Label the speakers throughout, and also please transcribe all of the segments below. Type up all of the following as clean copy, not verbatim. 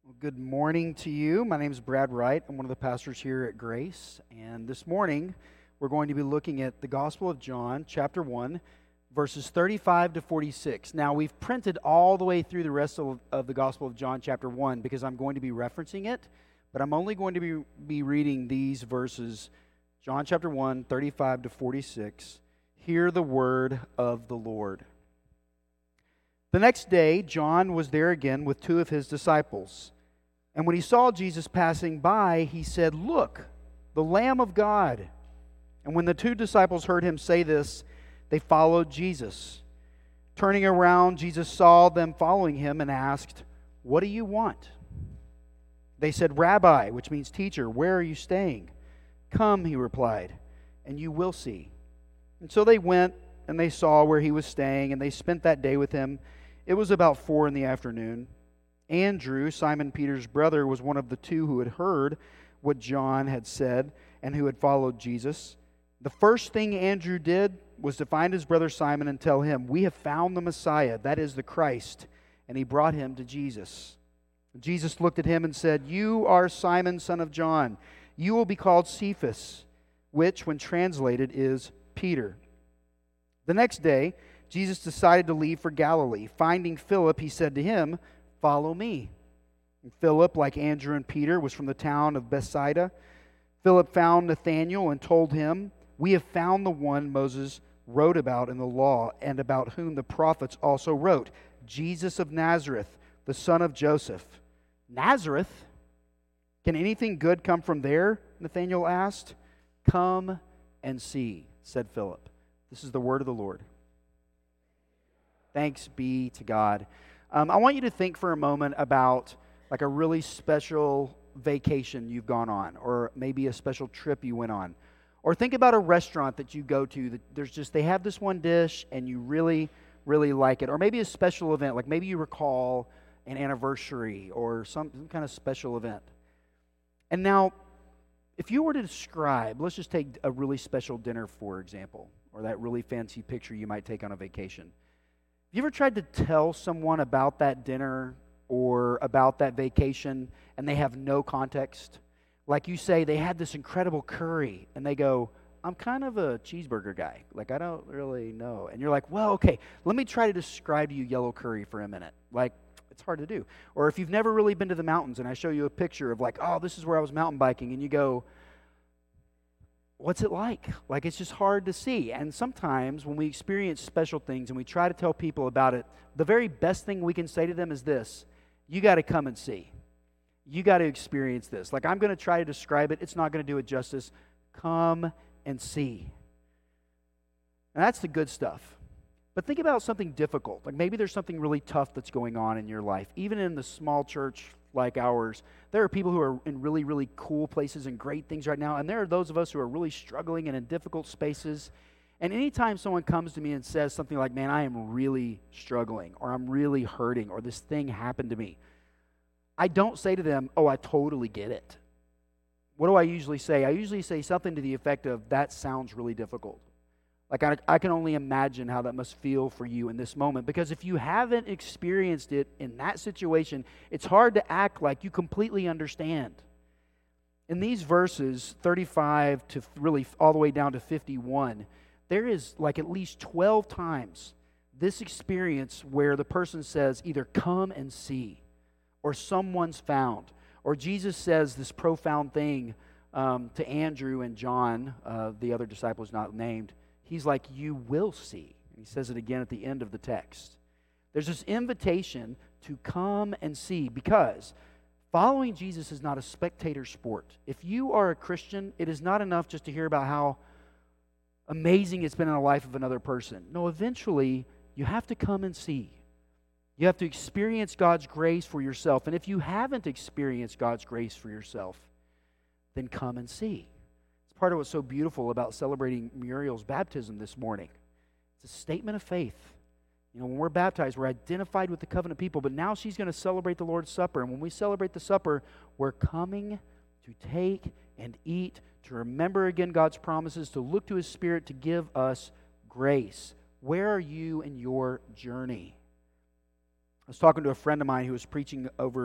Speaker 1: Good morning to you. My name is Brad Wright. I'm one of the pastors here at Grace. And this morning, we're going to be looking at the Gospel of John, chapter 1, verses 35 to 46. Now, we've printed all the way through the rest of the Gospel of John, chapter 1, because I'm going to be referencing it. But I'm only going to be reading these verses, John chapter 1, 35 to 46. Hear the word of the Lord. The next day, John was there again with two of his disciples. And when he saw Jesus passing by, he said, "Look, the Lamb of God." And when the two disciples heard him say this, they followed Jesus. Turning around, Jesus saw them following him and asked, "What do you want?" They said, "Rabbi," which means teacher, "where are you staying?" "Come," he replied, "and you will see." And so they went, and they saw where he was staying, and they spent that day with him. It was about 4 p.m. Andrew, Simon Peter's brother, was one of the two who had heard what John had said and who had followed Jesus. The first thing Andrew did was to find his brother Simon and tell him, "We have found the Messiah, that is the Christ." And he brought him to Jesus. Jesus looked at him and said, "You are Simon, son of John. You will be called Cephas," which, when translated, is Peter. The next day, Jesus decided to leave for Galilee. Finding Philip, he said to him, "Follow me." And Philip, like Andrew and Peter, was from the town of Bethsaida. Philip found Nathanael and told him, "We have found the one Moses wrote about in the law and about whom the prophets also wrote, Jesus of Nazareth, the son of Joseph." "Nazareth? Can anything good come from there?" Nathanael asked. "Come and see," said Philip. This is the word of the Lord. Thanks be to God. I want you to think for a moment about like a really special vacation you've gone on, or maybe a special trip you went on. Or think about a restaurant that you go to that they have this one dish and you really, really like it. Or maybe a special event, like maybe you recall an anniversary or some kind of special event. And now, if you were to describe, let's just take a really special dinner, for example, or that really fancy picture you might take on a vacation. Have you ever tried to tell someone about that dinner or about that vacation and they have no context? Like you say, they had this incredible curry and they go, "I'm kind of a cheeseburger guy. Like, I don't really know." And you're like, "Well, okay, let me try to describe to you yellow curry for a minute." Like, it's hard to do. Or if you've never really been to the mountains and I show you a picture of like, "Oh, this is where I was mountain biking," and you go, "What's it like?" Like, it's just hard to see. And sometimes when we experience special things and we try to tell people about it, the very best thing we can say to them is this: you got to come and see. You got to experience this. Like, I'm going to try to describe it. It's not going to do it justice. Come and see. And that's the good stuff. But think about something difficult. Like maybe there's something really tough that's going on in your life. Even in the small church like ours, there are people who are in really, really cool places and great things right now. And there are those of us who are really struggling and in difficult spaces. And anytime someone comes to me and says something like, "Man, I am really struggling," or "I'm really hurting," or "this thing happened to me," I don't say to them, "Oh, I totally get it." What do I usually say? I usually say something to the effect of, "That sounds really difficult." Like, I can only imagine how that must feel for you in this moment. Because if you haven't experienced it in that situation, it's hard to act like you completely understand. In these verses, 35 to really all the way down to 51, there is like at least 12 times this experience where the person says either "come and see," or "someone's found," or Jesus says this profound thing to Andrew and John, the other disciple is not named. He's like, "You will see." And he says it again at the end of the text. There's this invitation to come and see, because following Jesus is not a spectator sport. If you are a Christian, it is not enough just to hear about how amazing it's been in the life of another person. No, eventually, you have to come and see. You have to experience God's grace for yourself. And if you haven't experienced God's grace for yourself, then come and see. Part of what's so beautiful about celebrating Muriel's baptism this morning. It's a statement of faith. You know, when we're baptized, we're identified with the covenant people, but now she's going to celebrate the Lord's Supper. And when we celebrate the supper, we're coming to take and eat, to remember again God's promises, to look to His Spirit to give us grace. Where are you in your journey? I was talking to a friend of mine who was preaching over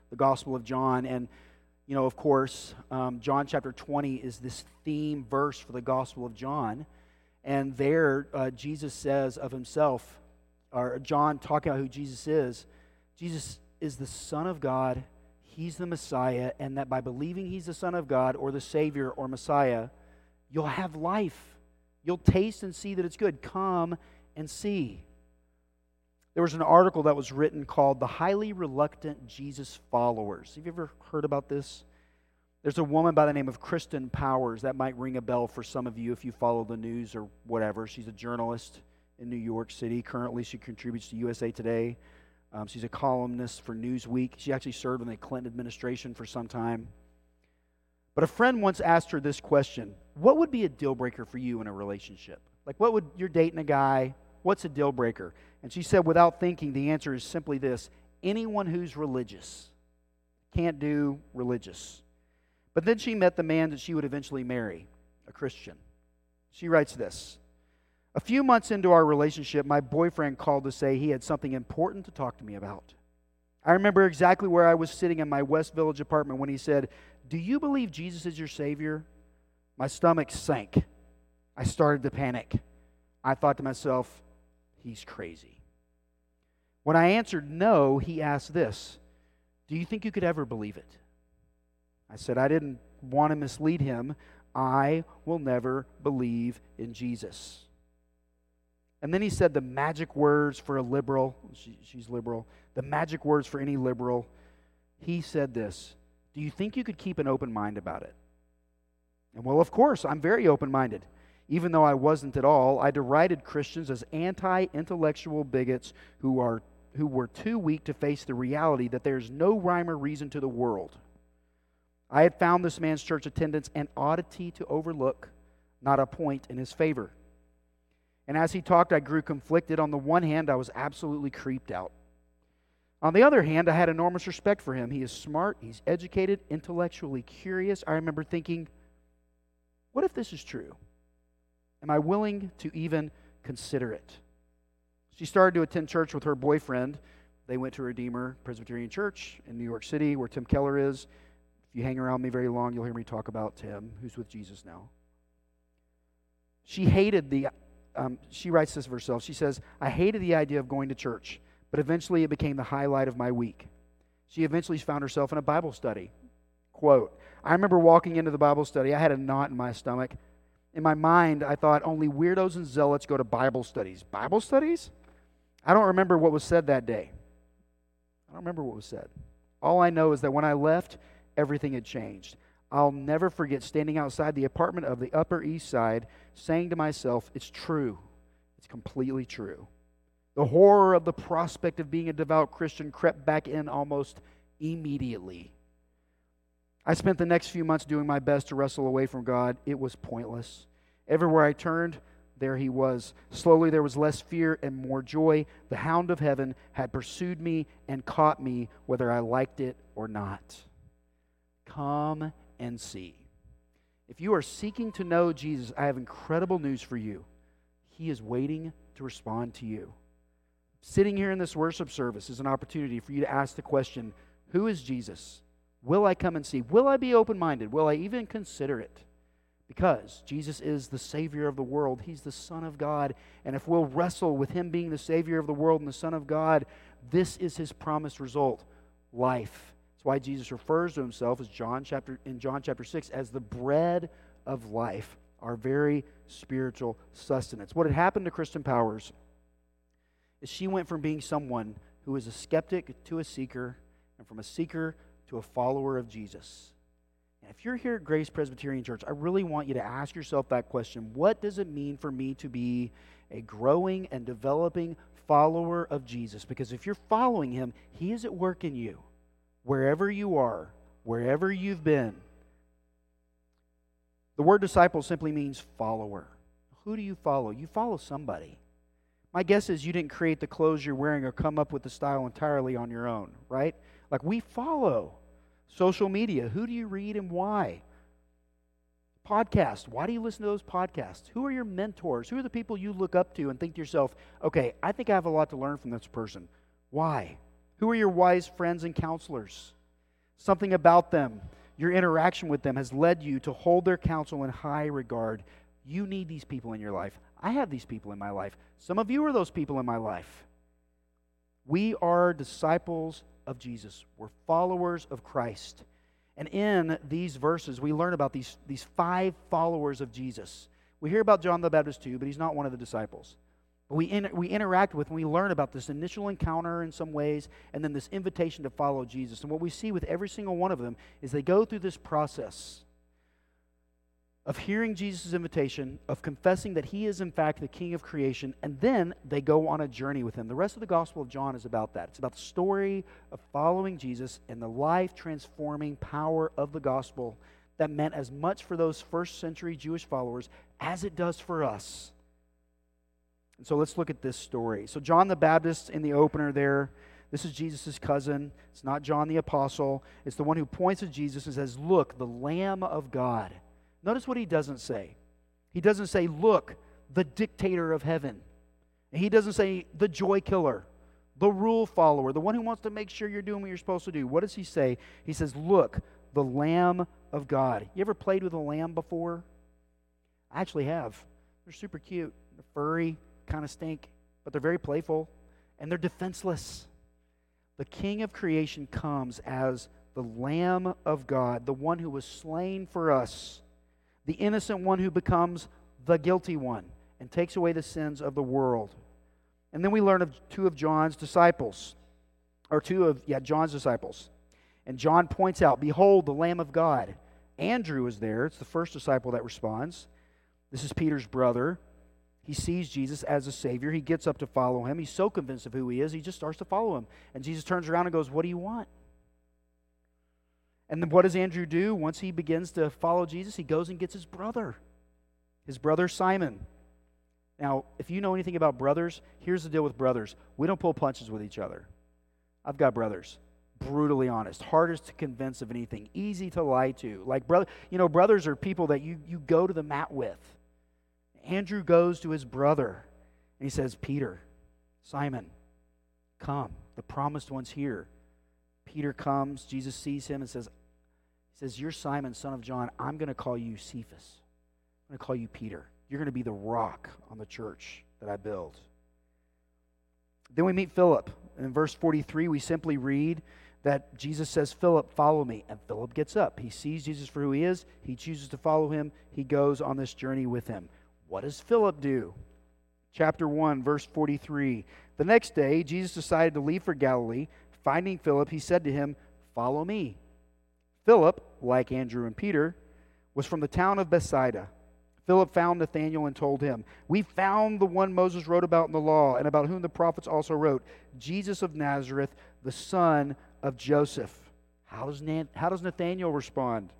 Speaker 1: the Gospel of John. And, of course, John chapter 20 is this theme verse for the Gospel of John. And there, Jesus says of himself, or John talking about who Jesus is the Son of God, He's the Messiah, and that by believing He's the Son of God or the Savior or Messiah, you'll have life. You'll taste and see that it's good. Come and see. There was an article that was written called The Highly Reluctant Jesus Followers. Have you ever heard about this? There's a woman by the name of Kristen Powers. That might ring a bell for some of you if you follow the news or whatever. She's a journalist in New York City. Currently, she contributes to USA Today. She's a columnist for Newsweek. She actually served in the Clinton administration for some time. But a friend once asked her this question: what would be a deal breaker for you in a relationship? Like, you're dating a guy, what's a deal breaker? And she said, without thinking, the answer is simply this: anyone who's religious. Can't do religious. But then she met the man that she would eventually marry, a Christian. She writes this: a few months into our relationship, my boyfriend called to say he had something important to talk to me about. I remember exactly where I was sitting in my West Village apartment when he said, "Do you believe Jesus is your Savior?" My stomach sank. I started to panic. I thought to myself, he's crazy. When I answered no, he asked this: do you think you could ever believe it? I said I didn't want to mislead him. I will never believe in Jesus. And then he said the magic words for a liberal. She's liberal. The magic words for any liberal. He said this: do you think you could keep an open mind about it? And well, of course, I'm very open-minded. Even though I wasn't at all, I derided Christians as anti-intellectual bigots who were too weak to face the reality that there's no rhyme or reason to the world. I had found this man's church attendance an oddity to overlook, not a point in his favor. And as he talked, I grew conflicted. On the one hand, I was absolutely creeped out. On the other hand, I had enormous respect for him. He is smart, he's educated, intellectually curious. I remember thinking, what if this is true? Am I willing to even consider it? She started to attend church with her boyfriend. They went to Redeemer Presbyterian Church in New York City, where Tim Keller is. If you hang around me very long, you'll hear me talk about Tim, who's with Jesus now. She writes this of herself. She says, I hated the idea of going to church, but eventually it became the highlight of my week. She eventually found herself in a Bible study. Quote, I remember walking into the Bible study. I had a knot in my stomach. In my mind, I thought only weirdos and zealots go to Bible studies. Bible studies? I don't remember what was said that day. I don't remember what was said. All I know is that when I left, everything had changed. I'll never forget standing outside the apartment of the Upper East Side, saying to myself, it's true. It's completely true. The horror of the prospect of being a devout Christian crept back in almost immediately. I spent the next few months doing my best to wrestle away from God. It was pointless. Everywhere I turned, there he was. Slowly there was less fear and more joy. The hound of heaven had pursued me and caught me, whether I liked it or not. Come and see. If you are seeking to know Jesus, I have incredible news for you. He is waiting to respond to you. Sitting here in this worship service is an opportunity for you to ask the question, who is Jesus? Will I come and see? Will I be open-minded? Will I even consider it? Because Jesus is the Savior of the world. He's the Son of God. And if we'll wrestle with Him being the Savior of the world and the Son of God, this is His promised result, life. That's why Jesus refers to Himself in John chapter 6 as the bread of life, our very spiritual sustenance. What had happened to Kristen Powers is she went from being someone who was a skeptic to a seeker, and from a seeker to a follower of Jesus. And if you're here at Grace Presbyterian Church, I really want you to ask yourself that question. What does it mean for me to be a growing and developing follower of Jesus? Because if you're following Him, He is at work in you, wherever you are, wherever you've been. The word disciple simply means follower. Who do you follow? You follow somebody. My guess is you didn't create the clothes you're wearing or come up with the style entirely on your own, right? Like, we follow. Social media, who do you read and why? Podcasts, why do you listen to those podcasts? Who are your mentors? Who are the people you look up to and think to yourself, okay, I think I have a lot to learn from this person. Why? Who are your wise friends and counselors? Something about them, your interaction with them, has led you to hold their counsel in high regard. You need these people in your life. I have these people in my life. Some of you are those people in my life. We are disciples of Jesus. We're followers of Christ. And in these verses, we learn about these 5 followers of Jesus. We hear about John the Baptist too, but he's not one of the disciples. But we interact with and we learn about this initial encounter in some ways, and then this invitation to follow Jesus. And what we see with every single one of them is they go through this process of hearing Jesus' invitation, of confessing that he is in fact the King of creation, and then they go on a journey with him. The rest of the Gospel of John is about that. It's about the story of following Jesus and the life-transforming power of the gospel that meant as much for those first-century Jewish followers as it does for us. And so let's look at this story. So John the Baptist in the opener there, this is Jesus' cousin. It's not John the Apostle. It's the one who points at Jesus and says, "Look, the Lamb of God." Notice what he doesn't say. He doesn't say, "Look, the dictator of heaven." And he doesn't say, "the joy killer, the rule follower, the one who wants to make sure you're doing what you're supposed to do." What does he say? He says, "Look, the Lamb of God." You ever played with a lamb before? I actually have. They're super cute. They're furry, kind of stink, but they're very playful, and they're defenseless. The King of creation comes as the Lamb of God, the one who was slain for us, the innocent one who becomes the guilty one and takes away the sins of the world. And then we learn of two of John's disciples. And John points out, "Behold, the Lamb of God." Andrew is there. It's the first disciple that responds. This is Peter's brother. He sees Jesus as a Savior. He gets up to follow him. He's so convinced of who he is, he just starts to follow him. And Jesus turns around and goes, "What do you want?" And then what does Andrew do? Once he begins to follow Jesus, he goes and gets his brother Simon. Now, if you know anything about brothers, here's the deal with brothers. We don't pull punches with each other. I've got brothers. Brutally honest. Hardest to convince of anything. Easy to lie to. Brothers are people that you go to the mat with. Andrew goes to his brother and he says, "Peter, Simon, come. The promised one's here." Peter comes. Jesus sees him and says, "You're Simon, son of John. I'm going to call you Cephas. I'm going to call you Peter. You're going to be the rock on the church that I build." Then we meet Philip. And in verse 43, we simply read that Jesus says, "Philip, follow me." And Philip gets up. He sees Jesus for who he is. He chooses to follow him. He goes on this journey with him. What does Philip do? Chapter 1, verse 43. The next day, Jesus decided to leave for Galilee. Finding Philip, he said to him, "Follow me." Philip, like Andrew and Peter, was from the town of Bethsaida. Philip found Nathanael and told him, "We found the one Moses wrote about in the law and about whom the prophets also wrote, Jesus of Nazareth, the son of Joseph." How does Nathanael respond?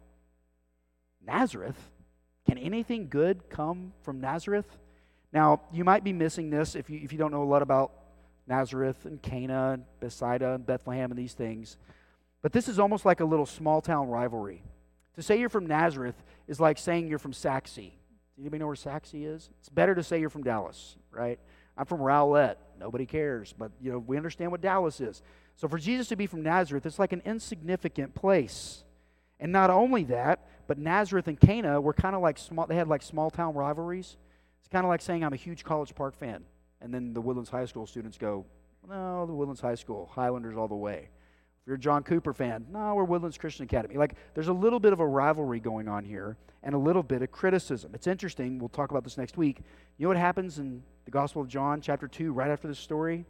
Speaker 1: Nazareth? Can anything good come from Nazareth? Now, you might be missing this if you don't know a lot about Nazareth and Cana and Bethsaida and Bethlehem and these things. But this is almost like a little small-town rivalry. To say you're from Nazareth is like saying you're from Saxe. Anybody know where Saxe is? It's better to say you're from Dallas, right? I'm from Rowlett. Nobody cares, but we understand what Dallas is. So for Jesus to be from Nazareth, it's like an insignificant place. And not only that, but Nazareth and Cana were kind of like they had like small-town rivalries. It's kind of like saying I'm a huge College Park fan. And then the Woodlands High School students go, "No, the Woodlands High School, Highlanders all the way." If you're a John Cooper fan, "No, we're Woodlands Christian Academy." There's a little bit of a rivalry going on here and a little bit of criticism. It's interesting. We'll talk about this next week. You know what happens in the Gospel of John, chapter 2, right after this story?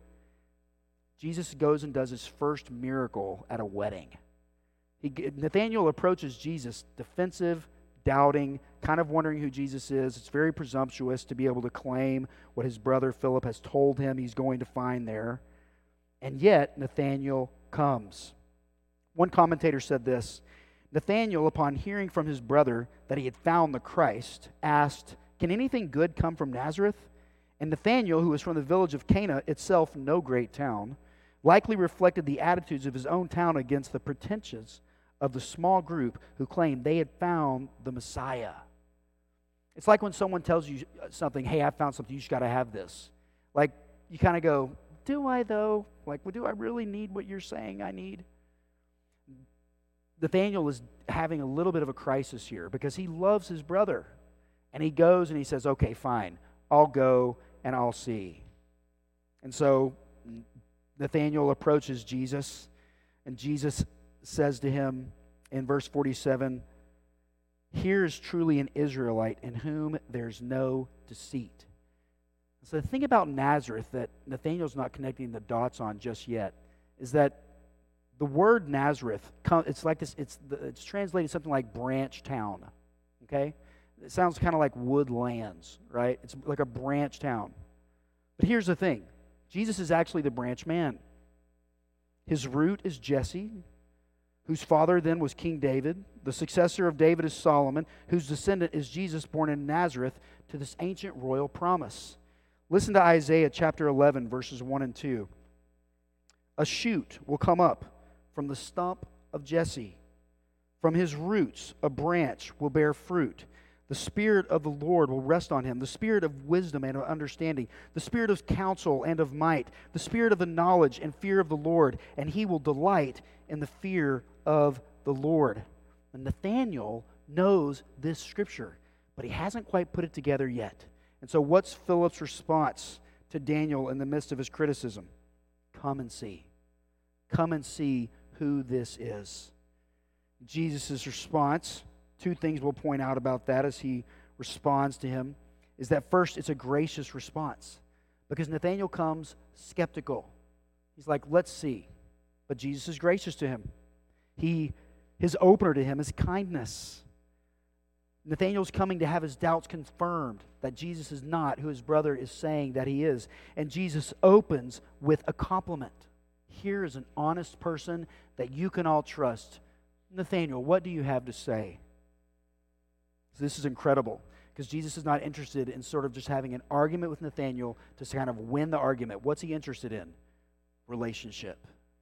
Speaker 1: Jesus goes and does his first miracle at a wedding. Nathanael approaches Jesus defensive, doubting, kind of wondering who Jesus is. It's very presumptuous to be able to claim what his brother Philip has told him he's going to find there. And yet, Nathanael comes. One commentator said this: Nathanael, upon hearing from his brother that he had found the Christ, asked, "Can anything good come from Nazareth?" And Nathanael, who was from the village of Cana, itself no great town, likely reflected the attitudes of his own town against the pretensions of the small group who claimed they had found the Messiah. It's like when someone tells you something, "Hey, I found something, you just got to have this." You kind of go, "Do I though? Do I really need what you're saying I need?" Nathanael is having a little bit of a crisis here because he loves his brother. And he goes and he says, okay, fine, I'll go and I'll see. And so Nathanael approaches Jesus, and Jesus says to him in verse 47, "Here is truly an Israelite in whom there's no deceit." So the thing about Nazareth that Nathanael's not connecting the dots on just yet is that the word Nazareth, it's like this. It's translated something like branch town. Okay, it sounds kind of like woodlands, right? It's like a branch town. But here's the thing: Jesus is actually the branch man. His root is Jesse, whose father then was King David. The successor of David is Solomon, whose descendant is Jesus, born in Nazareth, to this ancient royal promise. Listen to Isaiah chapter 11, verses 1 and 2. "A shoot will come up from the stump of Jesse. From his roots a branch will bear fruit. The Spirit of the Lord will rest on him, the Spirit of wisdom and of understanding, the Spirit of counsel and of might, the Spirit of the knowledge and fear of the Lord, and he will delight in the fear of the Lord." And Nathanael knows this scripture, but he hasn't quite put it together yet. And so what's Philip's response to Daniel in the midst of his criticism? Come and see. Come and see who this is. Jesus' response, two things we'll point out about that as he responds to him, is that first, it's a gracious response. Because Nathanael comes skeptical. He's like, let's see. But Jesus is gracious to him. His opener to him is kindness. Nathanael's coming to have his doubts confirmed that Jesus is not who his brother is saying that he is. And Jesus opens with a compliment. Here is an honest person that you can all trust. Nathanael, what do you have to say? So this is incredible because Jesus is not interested in sort of just having an argument with Nathanael to kind of win the argument. What's he interested in? Relationship.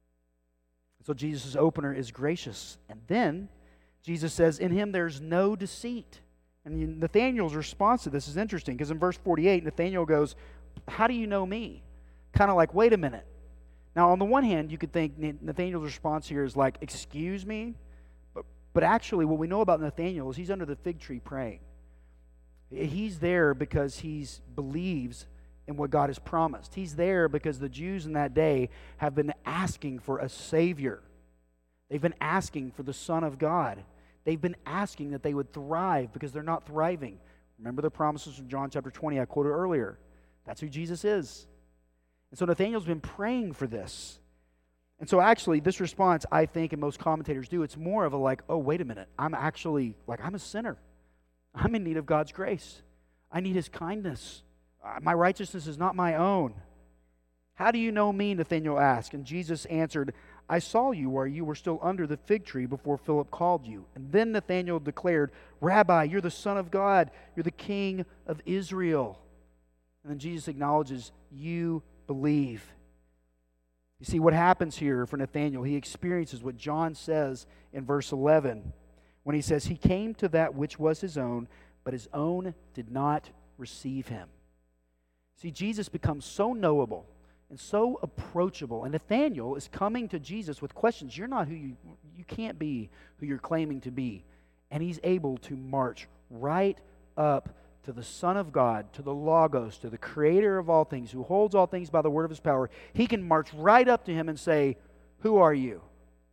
Speaker 1: So Jesus' opener is gracious. And then Jesus says, in him there's no deceit. And Nathanael's response to this is interesting because in verse 48, Nathanael goes, how do you know me? Kind of like, wait a minute. Now, on the one hand, you could think Nathanael's response here is like, excuse me? But actually, what we know about Nathanael is he's under the fig tree praying. He's there because he believes in what God has promised. He's there because the Jews in that day have been asking for a Savior. They've been asking for the Son of God. They've been asking that they would thrive because they're not thriving. Remember the promises from John chapter 20 I quoted earlier. That's who Jesus is. And so Nathanael's been praying for this. And so actually, this response, I think, and most commentators do, it's more of a like, oh, wait a minute. I'm actually, like, I'm a sinner. I'm in need of God's grace. I need His kindness. My righteousness is not my own. How do you know me? Nathanael asked. And Jesus answered, I saw you while you were still under the fig tree before Philip called you. And then Nathanael declared, Rabbi, you're the Son of God. You're the King of Israel. And then Jesus acknowledges, you believe. You see, what happens here for Nathanael, he experiences what John says in verse 11 when he says, he came to that which was his own, but his own did not receive him. See, Jesus becomes so knowable and so approachable, and Nathanael is coming to Jesus with questions. You're not who you can't be who you're claiming to be. And he's able to march right up to the Son of God, to the Logos, to the Creator of all things, who holds all things by the word of His power. He can march right up to Him and say, who are you?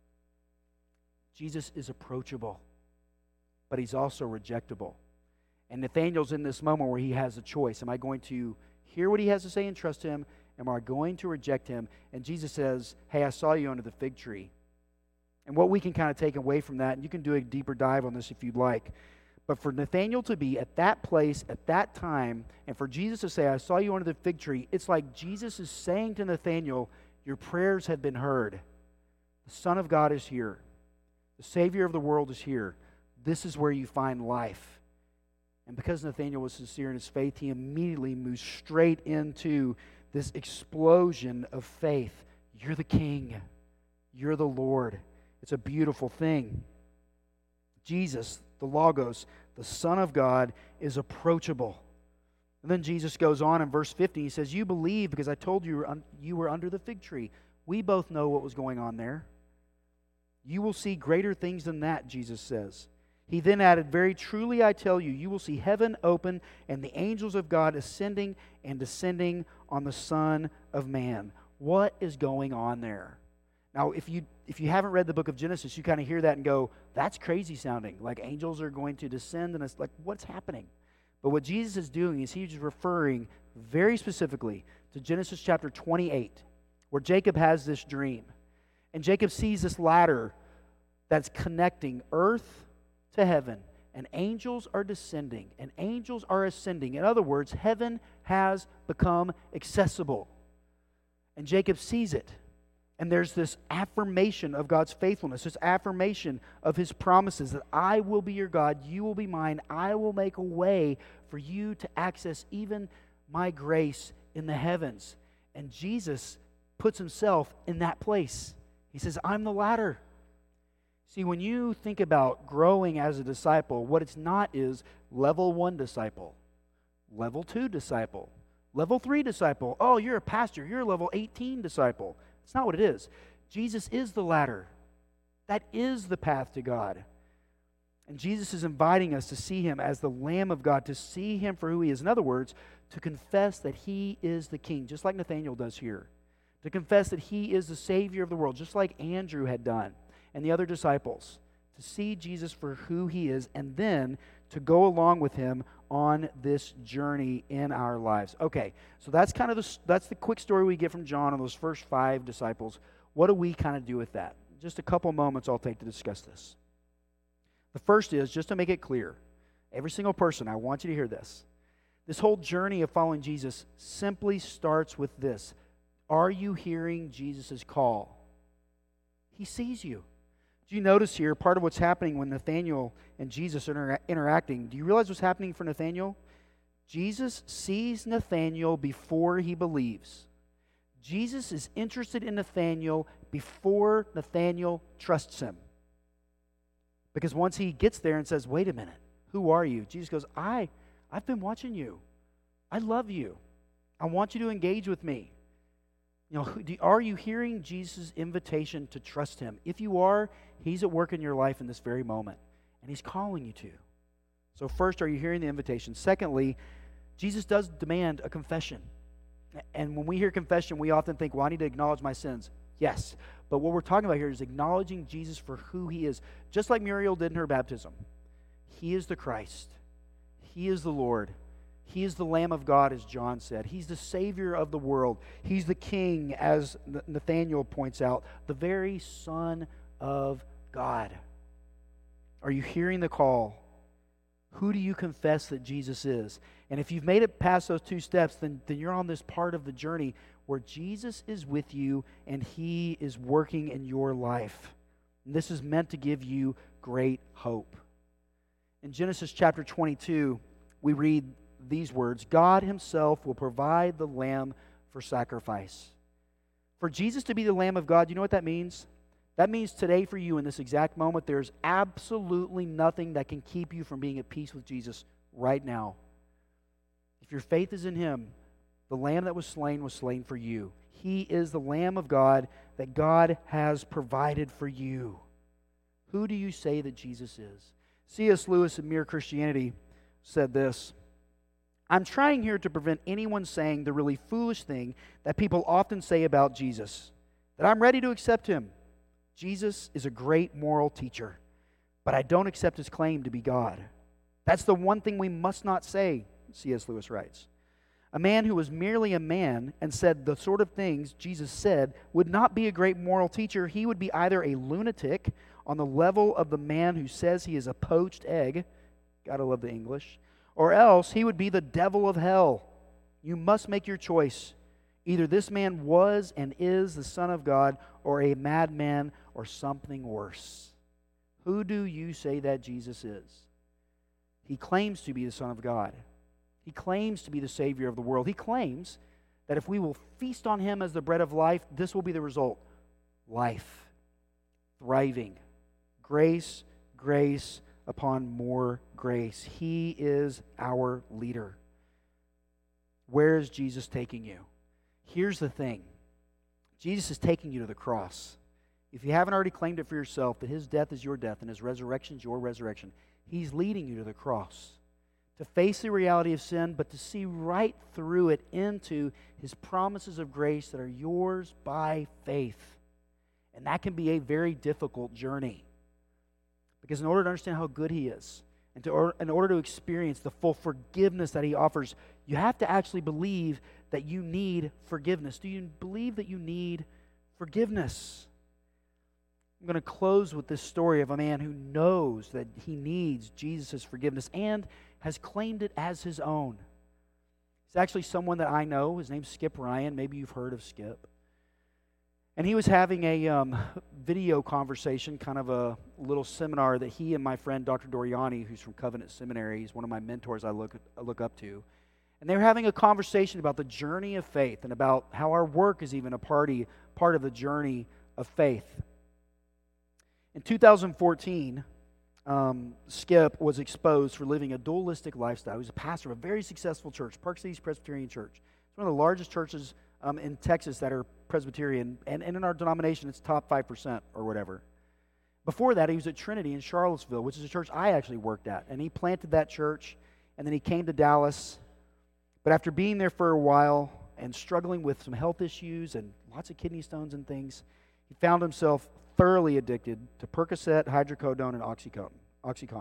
Speaker 1: Jesus is approachable, but He's also rejectable. And Nathanael's in this moment where he has a choice. Am I going to hear what He has to say and trust Him? Am I going to reject Him? And Jesus says, hey, I saw you under the fig tree. And what we can kind of take away from that, and you can do a deeper dive on this if you'd like, but for Nathanael to be at that place, at that time, and for Jesus to say, I saw you under the fig tree, it's like Jesus is saying to Nathanael, your prayers have been heard. The Son of God is here. The Savior of the world is here. This is where you find life. And because Nathanael was sincere in his faith, he immediately moves straight into this explosion of faith. You're the King. You're the Lord. It's a beautiful thing. Jesus, the Logos, the Son of God, is approachable. And then Jesus goes on in verse 50. He says, you believe because I told you you were under the fig tree. We both know what was going on there. You will see greater things than that, Jesus says. He then added, very truly I tell you, you will see heaven open and the angels of God ascending and descending on the Son of Man. What is going on there? Now, if you haven't read the book of Genesis, you kind of hear that and go, that's crazy sounding. Like angels are going to descend, and it's like, what's happening? But what Jesus is doing is he's referring very specifically to Genesis chapter 28, where Jacob has this dream. And Jacob sees this ladder that's connecting earth to heaven, and angels are descending, and angels are ascending. In other words, heaven has become accessible. And Jacob sees it. And there's this affirmation of God's faithfulness, this affirmation of His promises that I will be your God, you will be mine, I will make a way for you to access even my grace in the heavens. And Jesus puts Himself in that place. He says, I'm the ladder. See, when you think about growing as a disciple, what it's not is level 1 disciple, level 2 disciple, level 3 disciple. Oh, you're a pastor, you're a level 18 disciple. It's not what it is. Jesus is the ladder. That is the path to God. And Jesus is inviting us to see Him as the Lamb of God, to see Him for who He is. In other words, to confess that He is the King, just like Nathanael does here. To confess that He is the Savior of the world, just like Andrew had done and the other disciples. To see Jesus for who He is, and then to go along with Him on this journey in our lives. Okay, so that's kind of that's the quick story we get from John on those first 5 disciples. What do we kind of do with that? Just a couple moments I'll take to discuss this. The first is, just to make it clear, every single person, I want you to hear this. This whole journey of following Jesus simply starts with this. Are you hearing Jesus' call? He sees you. Do you notice here part of what's happening when Nathanael and Jesus are interacting? Do you realize what's happening for Nathanael? Jesus sees Nathanael before he believes. Jesus is interested in Nathanael before Nathanael trusts him. Because once he gets there and says, wait a minute, who are you? Jesus goes, I've been watching you. I love you. I want you to engage with me. You know, are you hearing Jesus' invitation to trust Him? If you are, He's at work in your life in this very moment, and He's calling you to. So first, are you hearing the invitation? Secondly, Jesus does demand a confession. And when we hear confession, we often think, well, I need to acknowledge my sins. Yes, but what we're talking about here is acknowledging Jesus for who He is, just like Muriel did in her baptism. He is the Christ. He is the Lord. He is the Lamb of God, as John said. He's the Savior of the world. He's the King, as Nathanael points out, the very Son of God. Are you hearing the call? Who do you confess that Jesus is? And if you've made it past those 2 steps, then you're on this part of the journey where Jesus is with you and He is working in your life. And this is meant to give you great hope. In Genesis chapter 22, we read these words, God Himself will provide the lamb for sacrifice. For Jesus to be the Lamb of God, you know what that means? That means today for you in this exact moment, there's absolutely nothing that can keep you from being at peace with Jesus right now. If your faith is in Him, the Lamb that was slain for you. He is the Lamb of God that God has provided for you. Who do you say that Jesus is? C.S. Lewis in Mere Christianity said this, I'm trying here to prevent anyone saying the really foolish thing that people often say about Jesus, that I'm ready to accept Him. Jesus is a great moral teacher, but I don't accept His claim to be God. That's the one thing we must not say, C.S. Lewis writes. A man who was merely a man and said the sort of things Jesus said would not be a great moral teacher. He would be either a lunatic on the level of the man who says he is a poached egg, gotta love the English, or else he would be the devil of hell. You must make your choice. Either this man was and is the Son of God, or a madman, or something worse. Who do you say that Jesus is? He claims to be the Son of God. He claims to be the Savior of the world. He claims that if we will feast on Him as the bread of life, this will be the result. Life. Thriving. Grace, grace upon more grace. He is our leader. Where is Jesus taking you? Here's the thing. Jesus is taking you to the cross. if you haven't already claimed it for yourself, that his death is your death and his resurrection is your resurrection, he's leading you to the cross. To face the reality of sin, but to see right through it into his promises of grace that are yours by faith. And that can be a very difficult journey. Because in order to understand how good he is, and in order to experience the full forgiveness that he offers, you have to actually believe that you need forgiveness. Do you believe that you need forgiveness? I'm going to close with this story of a man who knows that he needs Jesus' forgiveness and has claimed it as his own. It's actually someone that I know. His name's Skip Ryan. Maybe you've heard of Skip. And he was having a video conversation, kind of a little seminar that he and my friend Dr. Doriani, who's from Covenant Seminary, he's one of my mentors I look up to. And they were having a conversation about the journey of faith and about how our work is even a part of the journey of faith. In 2014, Skip was exposed for living a dualistic lifestyle. He was a pastor of a very successful church, Park Cities Presbyterian Church. It's one of the largest churches in Texas that are Presbyterian, and in our denomination, it's top 5% or whatever. Before that, he was at Trinity in Charlottesville, which is a church I actually worked at, and he planted that church, and then he came to Dallas. But after being there for a while and struggling with some health issues and lots of kidney stones and things, he found himself thoroughly addicted to Percocet, hydrocodone, and Oxycontin.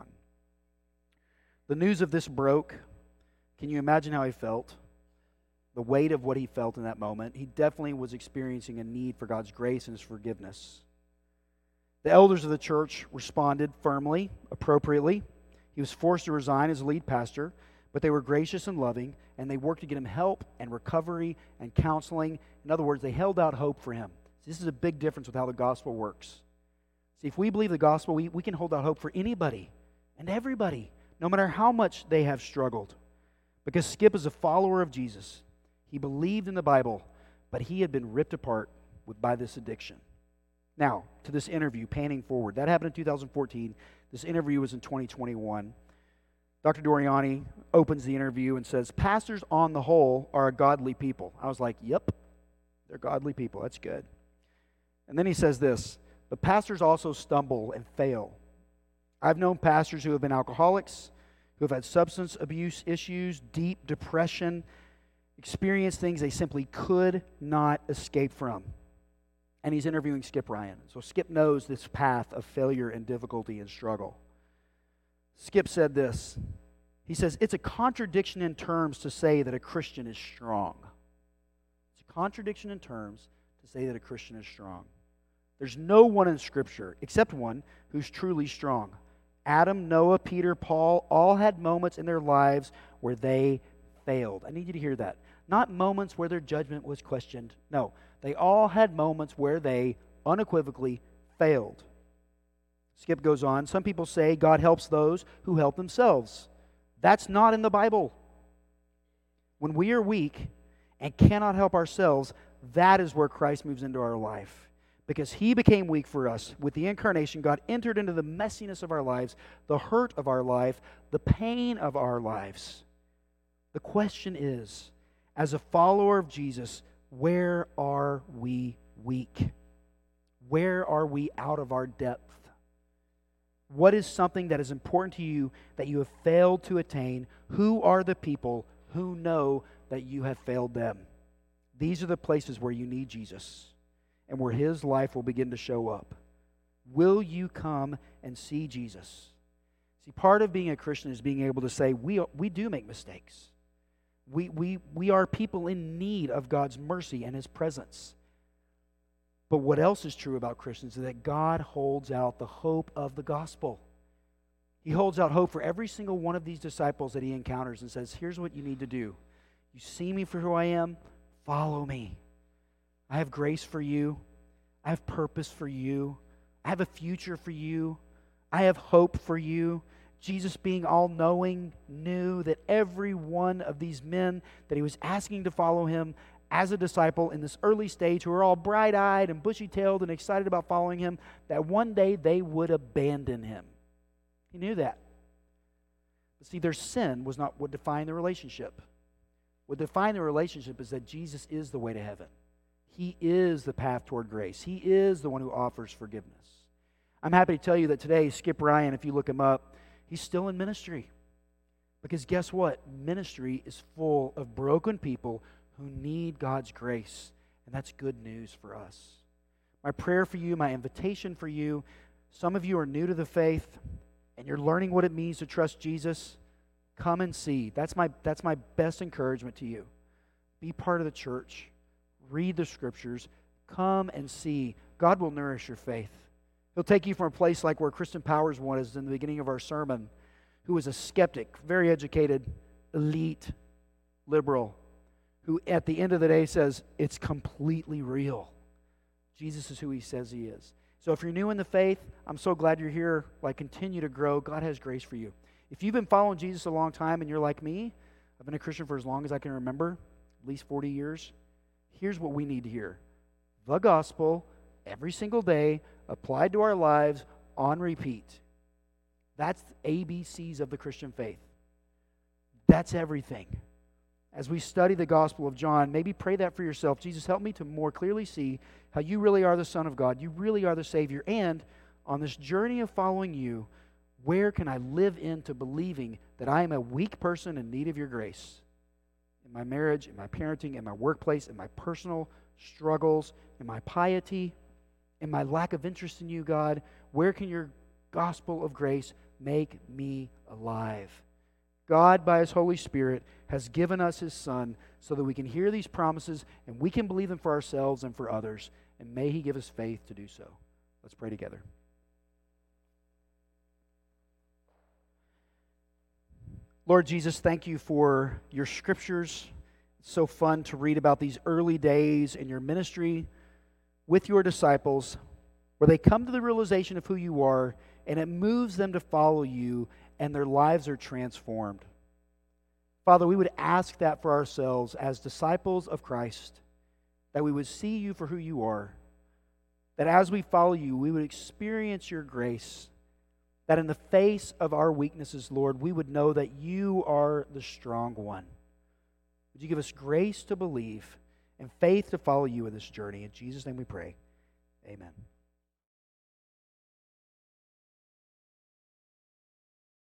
Speaker 1: The news of this broke. Can you imagine how he felt? The weight of what he felt in that moment. He definitely was experiencing a need for God's grace and his forgiveness. The elders of the church responded firmly, appropriately. He was forced to resign as lead pastor, but they were gracious and loving, and they worked to get him help and recovery and counseling. In other words, they held out hope for him. This is a big difference with how the gospel works. See, if we believe the gospel, we can hold out hope for anybody and everybody, no matter how much they have struggled. Because Skip is a follower of Jesus. He believed in the Bible, but he had been ripped apart by this addiction. Now, to this interview, panning forward. That happened in 2014. This interview was in 2021. Dr. Doriani opens the interview and says, "Pastors on the whole are a godly people." I was like, yep, they're godly people. That's good. And then he says this, "But pastors also stumble and fail. I've known pastors who have been alcoholics, who have had substance abuse issues, deep depression, experienced things they simply could not escape from." And he's interviewing Skip Ryan. So Skip knows this path of failure and difficulty and struggle. Skip said this. He says, "It's a contradiction in terms to say that a Christian is strong." It's a contradiction in terms to say that a Christian is strong. There's no one in Scripture, except one, who's truly strong. Adam, Noah, Peter, Paul, all had moments in their lives where they failed. I need you to hear that. Not moments where their judgment was questioned. No, they all had moments where they unequivocally failed. Skip goes on, "Some people say God helps those who help themselves. That's not in the Bible. When we are weak and cannot help ourselves, that is where Christ moves into our life. Because he became weak for us. With the incarnation, God entered into the messiness of our lives, the hurt of our life, the pain of our lives. The question is, as a follower of Jesus, where are we weak? Where are we out of our depth? What is something that is important to you that you have failed to attain? Who are the people who know that you have failed them? These are the places where you need Jesus and where his life will begin to show up. Will you come and see Jesus? See, part of being a Christian is being able to say, we do make mistakes. We are people in need of God's mercy and his presence. But what else is true about Christians is that God holds out the hope of the gospel. He holds out hope for every single one of these disciples that he encounters and says, here's what you need to do. You see me for who I am? Follow me. I have grace for you. I have purpose for you. I have a future for you. I have hope for you. Jesus, being all-knowing, knew that every one of these men that he was asking to follow him as a disciple in this early stage, who were all bright-eyed and bushy-tailed and excited about following him, that one day they would abandon him. He knew that. But see, their sin was not what defined the relationship. What defined the relationship is that Jesus is the way to heaven. He is the path toward grace. He is the one who offers forgiveness. I'm happy to tell you that today, Skip Ryan, if you look him up, he's still in ministry. Because guess what? Ministry is full of broken people who need God's grace. And that's good news for us. My prayer for you, my invitation for you, some of you are new to the faith and you're learning what it means to trust Jesus. Come and see. That's my best encouragement to you. Be part of the church. Read the scriptures. Come and see. God will nourish your faith. He'll take you from a place like where Kristen Powers was in the beginning of our sermon, who was a skeptic, very educated, elite, liberal, who at the end of the day says, it's completely real. Jesus is who he says he is. So if you're new in the faith, I'm so glad you're here. Continue to grow. God has grace for you. If you've been following Jesus a long time and you're like me, I've been a Christian for as long as I can remember, at least 40 years, here's what we need to hear. The gospel, every single day, applied to our lives on repeat. That's ABCs of the Christian faith. That's everything. As we study the Gospel of John, maybe pray that for yourself. Jesus, help me to more clearly see how you really are the Son of God. You really are the Savior. And on this journey of following you, where can I live into believing that I am a weak person in need of your grace? In my marriage, in my parenting, in my workplace, in my personal struggles, in my piety, in my lack of interest in you, God, where can your gospel of grace make me alive? God, by his Holy Spirit, has given us his Son so that we can hear these promises and we can believe them for ourselves and for others. And may he give us faith to do so. Let's pray together. Lord Jesus, thank you for your scriptures. It's so fun to read about these early days in your ministry with your disciples, where they come to the realization of who you are, and it moves them to follow you, and their lives are transformed. Father, we would ask that for ourselves as disciples of Christ, that we would see you for who you are, that as we follow you, we would experience your grace, that in the face of our weaknesses, Lord, we would know that you are the strong one. Would you give us grace to believe and faith to follow you in this journey? In Jesus' name we pray. Amen.